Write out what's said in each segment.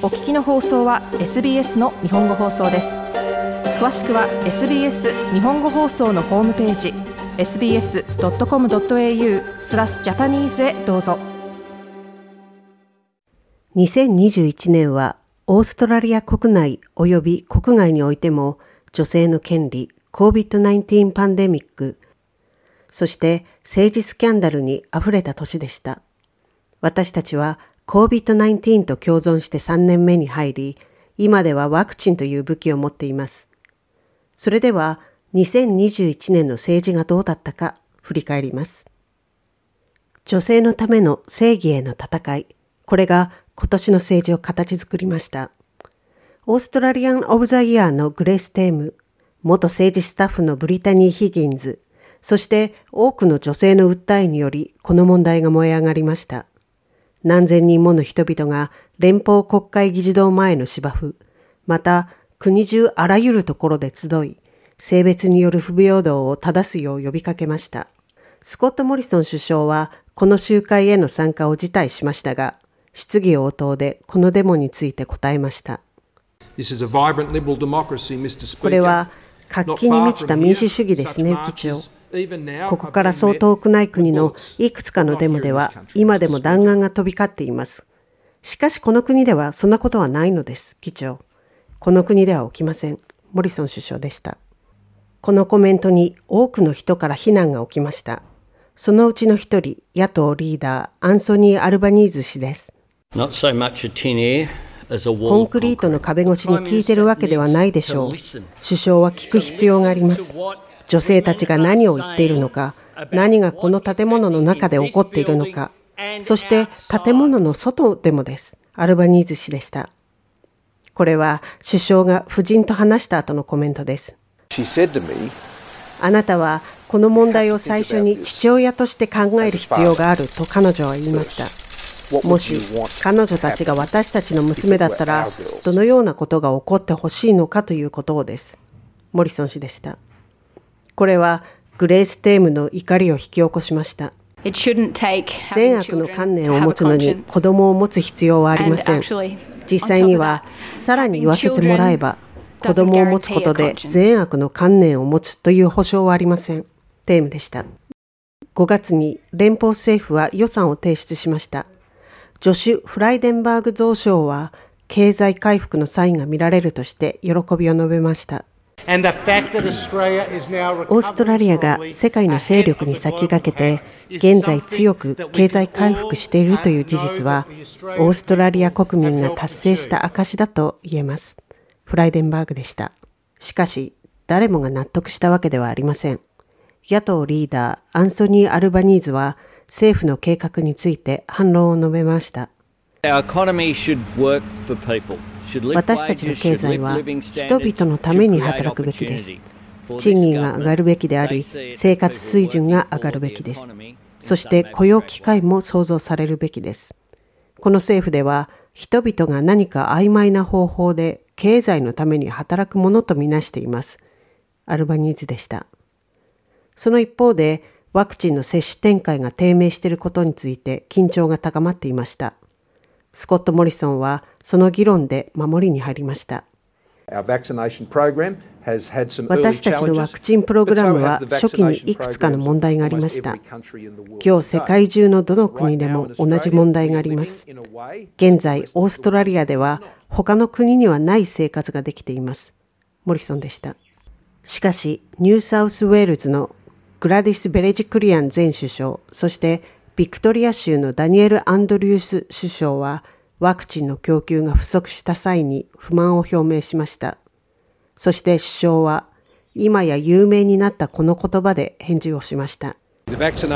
お聞きの放送は SBS の日本語放送です。詳しくは SBS 日本語放送のホームページ sbs.com.au/Japanese へどうぞ。 2021年はオーストラリア国内及び国外においても女性の権利、COVID-19 パンデミック、そして政治スキャンダルにあふれた年でした。私たちは COVID-19 と共存して3年目に入り、今ではワクチンという武器を持っています。それでは2021年の政治がどうだったか振り返ります。女性のための正義への戦い、これが今年の政治を形作りました。オーストラリアン・オブ・ザ・イヤーのグレース・テーム、元政治スタッフのブリタニー・ヒギンズ、そして多くの女性の訴えによりこの問題が燃え上がりました。何千人もの人々が連邦国会議事堂前の芝生、また国中あらゆるところで集い、性別による不平等を正すよう呼びかけました。スコット・モリソン首相はこの集会への参加を辞退しましたが、質疑応答でこのデモについて答えました。これは活気に満ちた民主主義ですね、議長。ここからそう遠くない国のいくつかのデモでは今でも弾丸が飛び交っています。しかしこの国ではそんなことはないのです、議長。この国では起きません。モリソン首相でした。このコメントに多くの人から非難が起きました。そのうちの一人、野党リーダー、アンソニー・アルバニーズ氏です。コンクリートの壁越しに聞いてるわけではないでしょう。首相は聞く必要があります。女性たちが何を言っているのか、何がこの建物の中で起こっているのか、そして建物の外でもです。アルバニーズ氏でした。これは首相が夫人と話した後のコメントです。あなたはこの問題を最初に父親として考える必要があると彼女は言いました。もし彼女たちが私たちの娘だったらどのようなことが起こってほしいのかということをです。モリソン氏でした。これはグレース・テームの怒りを引き起こしました。善悪の観念を持つのに子供を持つ必要はありません。実際にはさらに言わせてもらえば、子供を持つことで善悪の観念を持つという保証はありません。テームでした。5月に連邦政府は予算を提出しました。ジョシュ・フライデンバーグ増相は経済回復のサインが見られるとして喜びを述べました。オーストラリアが世界の勢力に先駆けて現在強く経済回復しているという事実はオーストラリア国民が達成した証だと言えます。フライデンバーグでした。しかし誰もが納得したわけではありません。野党リーダーアンソニー・アルバニーズは政府の計画について反論を述べました。私たちの経済は人々のために働くべきです。賃金が上がるべきであり、生活水準が上がるべきです。そして雇用機会も創造されるべきです。この政府では人々が何か曖昧な方法で経済のために働くものとみなしています。アルバニーズでした。その一方でワクチンの接種展開が低迷していることについて緊張が高まっていました。スコット・モリソンはその議論で守りに入りました。私たちのワクチンプログラムは初期にいくつかの問題がありました。今日世界中のどの国でも同じ問題があります。現在オーストラリアでは他の国にはない生活ができています。モリソンでした。しかしニューサウスウェールズのグラディス・ベレジクリアン前首相、そしてビクトリア州のダニエル・アンドリュース首相はワクチンの供給が不足した際に不満を表明しました。そして首相は今や有名になったこの言葉で返事をしました。ワクチン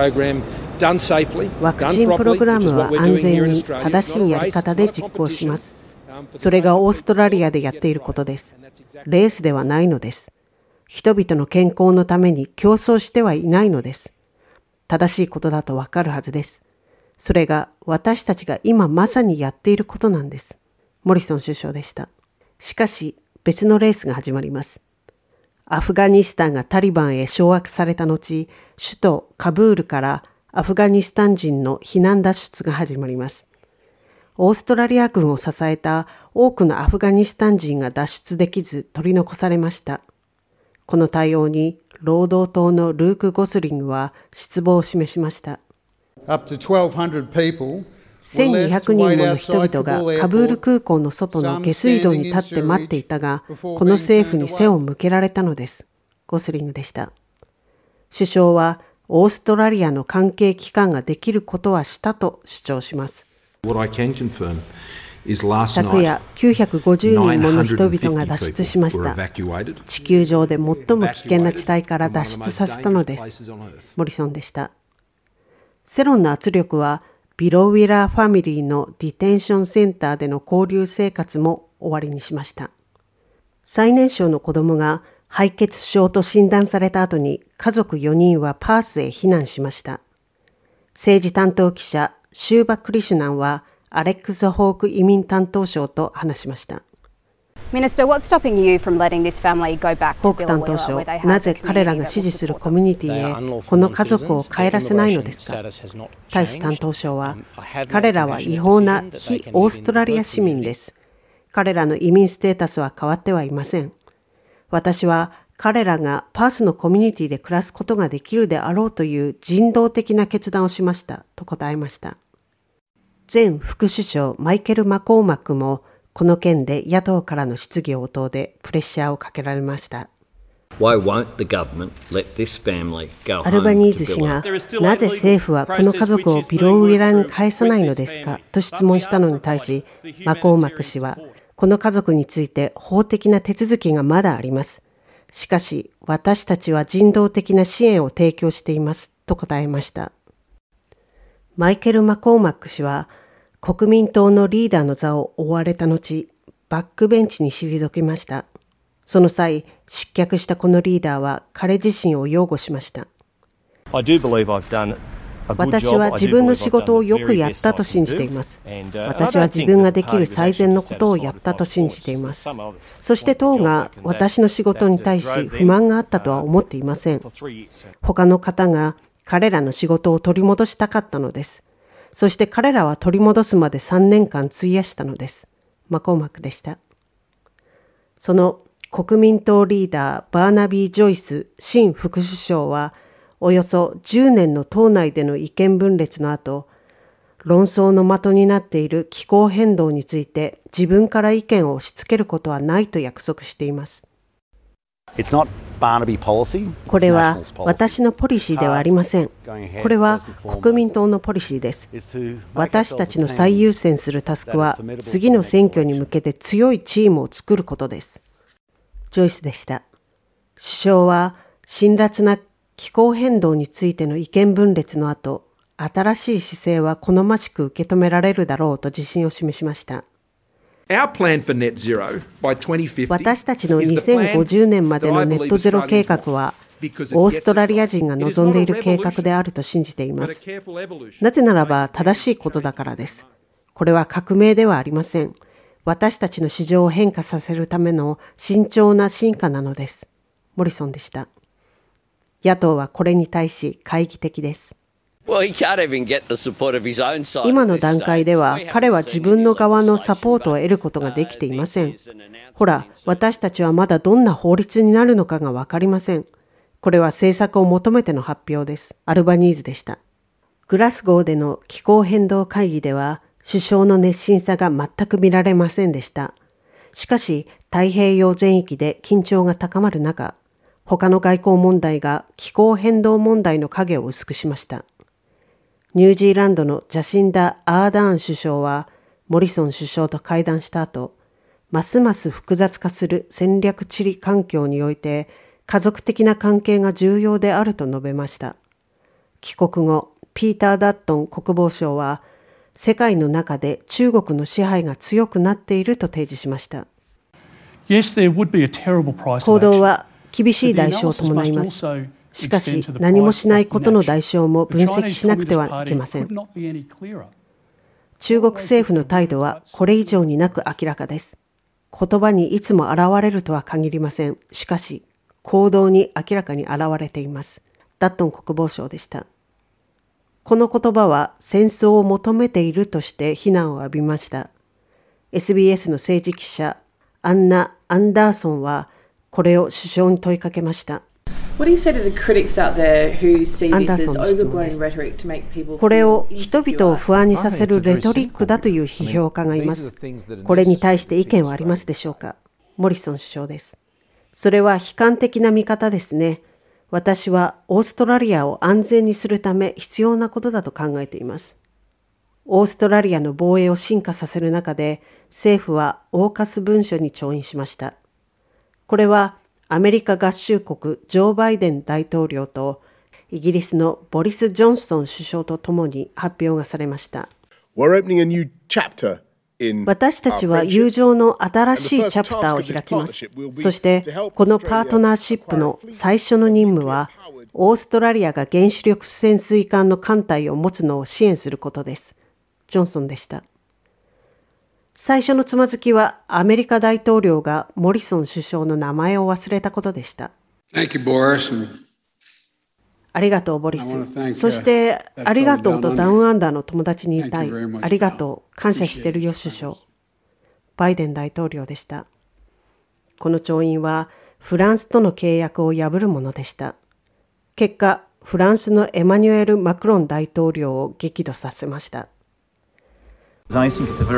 プログラムは安全に正しいやり方で実行します。それがオーストラリアでやっていることです。レースではないのです。人々の健康のために競争してはいないのです。正しいことだとわかるはずです。それが私たちが今まさにやっていることなんです。モリソン首相でした。しかし別のレースが始まります。アフガニスタンがタリバンへ掌握された後、首都カブールからアフガニスタン人の避難脱出が始まります。 オーストラリア軍を支えた多くのアフガニスタン人が脱出できず取り残されました。この対応に労働党のルーク・ゴスリングは失望を示しました。1200人もの人々がカブール空港の外の下水道に立って待っていたが、この政府に背を向けられたのです。ゴスリングでした。首相はオーストラリアの関係機関ができることはしたと主張します。昨夜950人もの人々が脱出しました。地球上で最も危険な地帯から脱出させたのです。モリソンでした。世論の圧力はビロウィラーファミリーのディテンションセンターでの交流生活も終わりにしました。最年少の子供が敗血症と診断された後に家族4人はパースへ避難しました。政治担当記者シューバ・クリシュナンはアレックス・ホーク移民担当相と話しました。ホーク担当相、なぜ彼らが支持するコミュニティへこの家族を帰らせないのですか。大使担当相は、彼らは違法な非オーストラリア市民です。彼らの移民ステータスは変わってはいません。私は彼らがパースのコミュニティで暮らすことができるであろうという人道的な決断をしましたと答えました。前副首相マイケル・マコーマックもこの件で野党からの質疑応答でプレッシャーをかけられました。アルバニーズ氏がなぜ政府はこの家族をビロウィラに返さないのですかと質問したのに対し、マコーマック氏はこの家族について法的な手続きがまだあります。しかし私たちは人道的な支援を提供していますと答えました。マイケル・マコーマック氏は国民党のリーダーの座を追われた後、バックベンチに退きました。その際、失脚したこのリーダーは彼自身を擁護しました。私は自分の仕事をよくやったと信じています。私は自分ができる最善のことをやったと信じています。そして党が私の仕事に対し不満があったとは思っていません。他の方が彼らの仕事を取り戻したかったのです。そして彼らは取り戻すまで3年間費やしたのです。マコーマックでした。その国民党リーダーバーナビー・ジョイス新副首相はおよそ10年の党内での意見分裂の後、論争の的になっている気候変動について自分から意見を押し付けることはないと約束しています。これは私のポリシーではありません。これは国民党のポリシーです。私たちの最優先するタスクは次の選挙に向けて強いチームを作ることです。ジョイスでした。首相は辛辣な気候変動についての意見分裂の後、新しい姿勢は好ましく受け止められるだろうと自信を示しました。私たちの2050年までのネットゼロ計画は、オーストラリア人が望んでいる計画であると信じています。なぜならば正しいことだからです。これは革命ではありません。私たちの市場を変化させるための慎重な進化なのです。モリソンでした。野党はこれに対し懐疑的です。今の段階では彼は自分の側のサポートを得ることができていません。ほら、私たちはまだどんな法律になるのかが分かりません。これは政策を求めての発表です。アルバニーズでした。グラスゴーでの気候変動会議では首相の熱心さが全く見られませんでした。しかし太平洋全域で緊張が高まる中、他の外交問題が気候変動問題の影を薄くしました。ニュージーランドのジャシンダ・アーダーン首相はモリソン首相と会談した後、ますます複雑化する戦略地理環境において家族的な関係が重要であると述べました。帰国後、ピーター・ダットン国防相は世界の中で中国の支配が強くなっていると提示しました。行動は厳しい代償を伴います。しかし何もしないことの代償も分析しなくてはいけません。中国政府の態度はこれ以上になく明らかです。言葉にいつも現れるとは限りません。しかし行動に明らかに現れています。ダットン国防相でした。 この言葉は戦争を求めているとして非難を浴びました。SBS の政治記者アンナ・アンダーソンはこれを首相に問いかけました。アンダーソンの質問です。これを人々を不安にさせるレトリックだという批評家がいます。これに対して意見はありますでしょうか。モリソン首相です。それは悲観的な見方ですね。私はオーストラリアを安全にするため必要なことだと考えています。オーストラリアの防衛を進化させる中で、政府はオーカス文書に調印しました。これはアメリカ合衆国ジョー・バイデン大統領とイギリスのボリス・ジョンソン首相とともに発表がされました。私たちは友情の新しいチャプターを開きます。そしてこのパートナーシップの最初の任務は、オーストラリアが原子力潜水艦の艦隊を持つのを支援することです。ジョンソンでした。最初のつまずきはアメリカ大統領がモリソン首相の名前を忘れたことでした。 Thank you, Boris. ありがとう、ボリス。そしてありがとうとダウンアンダーの友達に言いたい。ありがとう。感謝してるよ、首相。バイデン大統領でした。この調印はフランスとの契約を破るものでした。結果、フランスのエマニュエル・マクロン大統領を激怒させました。これはオ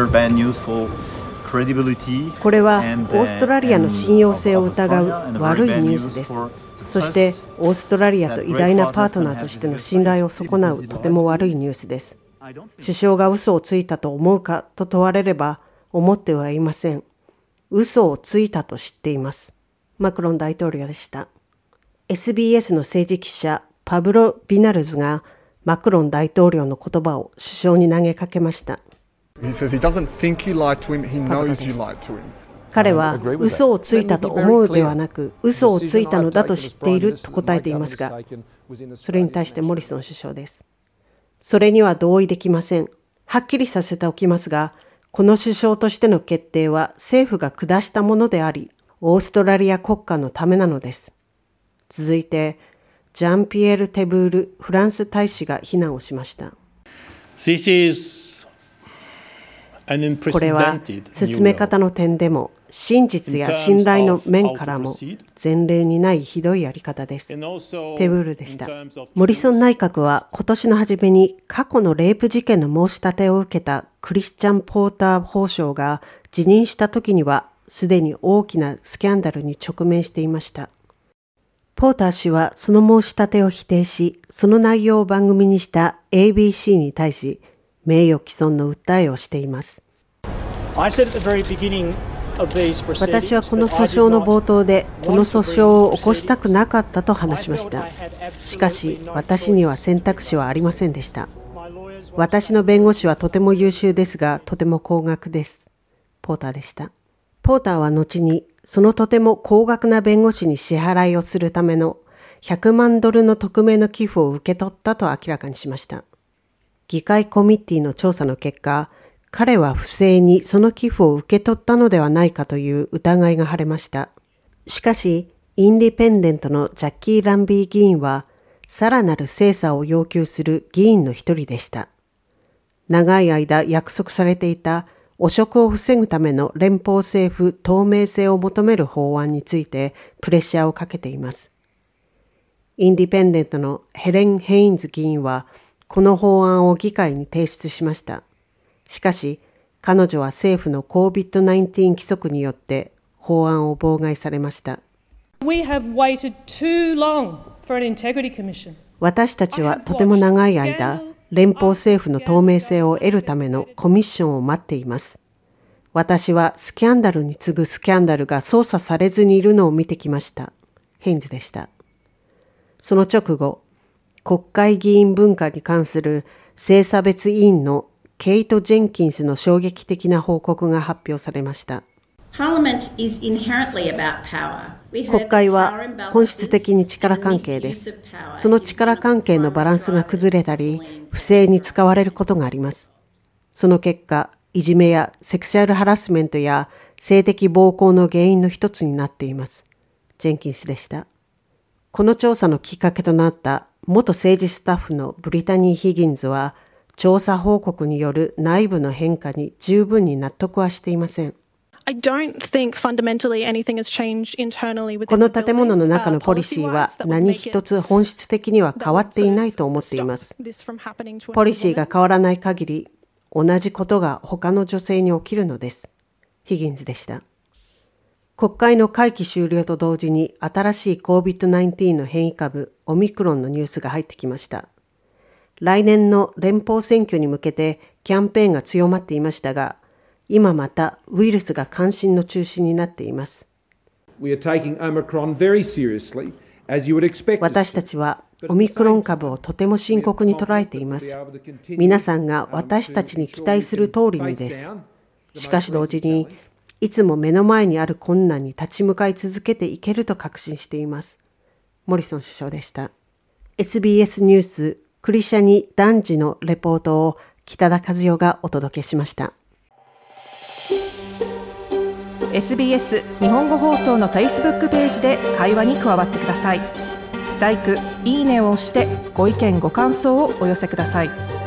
ーストラリアの信用性を疑う悪いニュースです。そしてオーストラリアと偉大なパートナーとしての信頼を損なうとても悪いニュースです。首相が嘘をついたと思うかと問われれば、思ってはいません。嘘をついたと知っています。マクロン大統領でした。SBS の政治記者パブロ・ビナルズがマクロン大統領の言葉を首相に投げかけました。彼は嘘をついたと思うではなく、嘘をついたのだと知っていると答えていますが、それに対してモリソン首相です。それには同意できません。はっきりさせておきますが、この首相としての決定は政府が下したものであり、オーストラリア国家のためなのです。続いて、ジャンピエール・テブールフランス大使が非難をしました。これは進め方の点でも真実や信頼の面からも前例にないひどいやり方です。テブールでした。モリソン内閣は今年の初めに過去のレイプ事件の申し立てを受けたクリスチャン・ポーター法相が辞任した時にはすでに大きなスキャンダルに直面していました。ポーター氏はその申し立てを否定し、その内容を番組にした ABC に対し名誉毀損の訴えをしています。私はこの訴訟の冒頭でこの訴訟を起こしたくなかったと話しました。しかし私には選択肢はありませんでした。私の弁護士はとても優秀ですがとても高額です。ポーターでした。ポーターは後にそのとても高額な弁護士に支払いをするための$100万の匿名の寄付を受け取ったと明らかにしました。議会コミッティの調査の結果、彼は不正にその寄付を受け取ったのではないかという疑いが晴れました。しかし、インディペンデントのジャッキー・ランビー議員は、さらなる精査を要求する議員の一人でした。長い間約束されていた汚職を防ぐための連邦政府透明性を求める法案についてプレッシャーをかけています。インディペンデントのヘレン・ヘインズ議員は、この法案を議会に提出しました。しかし、彼女は政府の COVID-19 規則によって法案を妨害されました。私たちはとても長い間、連邦政府の透明性を得るためのコミッションを待っています。私はスキャンダルに次ぐスキャンダルが捜査されずにいるのを見てきました。ヘインズでした。その直後、国会議員文化に関する性差別委員のケイト・ジェンキンスの衝撃的な報告が発表されました。国会は本質的に力関係です。その力関係のバランスが崩れたり、不正に使われることがあります。その結果、いじめやセクシャルハラスメントや性的暴行の原因の一つになっています。ジェンキンスでした。この調査のきっかけとなった元政治スタッフのブリタニー・ヒギンズは、調査報告による内部の変化に十分に納得はしていません。この建物の中のポリシーは何一つ本質的には変わっていないと思っています。ポリシーが変わらない限り、同じことが他の女性に起きるのです。ヒギンズでした。国会の会期終了と同時に新しい COVID-19 の変異株オミクロンのニュースが入ってきました。来年の連邦選挙に向けてキャンペーンが強まっていましたが、今またウイルスが関心の中心になっています。私たちはオミクロン株をとても深刻に捉えています。皆さんが私たちに期待する通りにです。しかし同時に、いつも目の前にある困難に立ち向かい続けていけると確信しています。モリソン首相でした。SBS ニュースクリシャニ・ダンジのレポートを北田和代がお届けしました。 SBS 日本語放送の Facebook ページで会話に加わってください。LIKE、いいねを押してご意見ご感想をお寄せください。